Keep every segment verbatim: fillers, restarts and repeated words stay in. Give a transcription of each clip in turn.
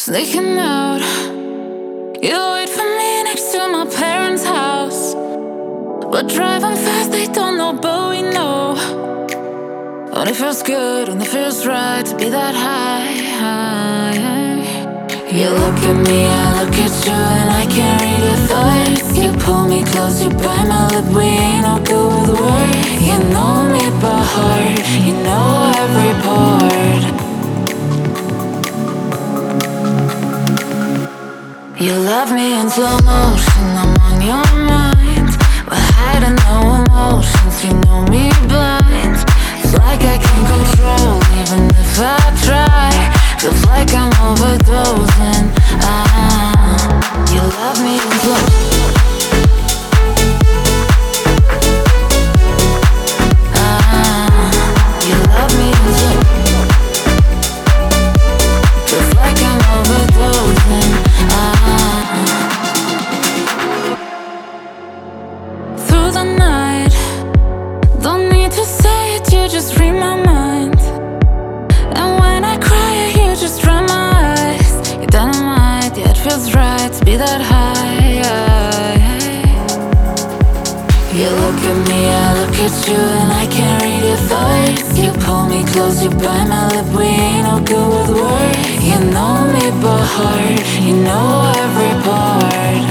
Sneaking out, you wait for me next to my parents' house. We're driving fast, they don't know, but we know. And it feels good, and it feels right to be that high, high. You look at me, I look at you, and I can't read your thoughts. You pull me close, you bite my lip, we ain't no good with words. You know me by heart, you know every part. You love me in slow motion, I'm on your mind. We're hiding no emotions, you know me blind. It's like I can't control, even if I try. Feels like I'm overdosing. Ah, you love me in slow. Ah, you love me in slow. Feels like I'm overdosing. Through the night, don't need to say it, you just read my mind. And when I cry, I hear you just dry my eyes. You're dynamite, yeah, it feels right to be that high. You look at me, I look at you, and I can't read your thoughts. You pull me close, you bite my lip, we ain't no good with words. You know me by heart, you know every part.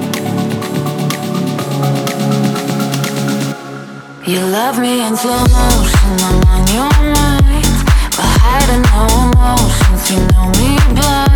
You love me in slow motion, I'm on your mind. We're hiding no emotions, you know me blind.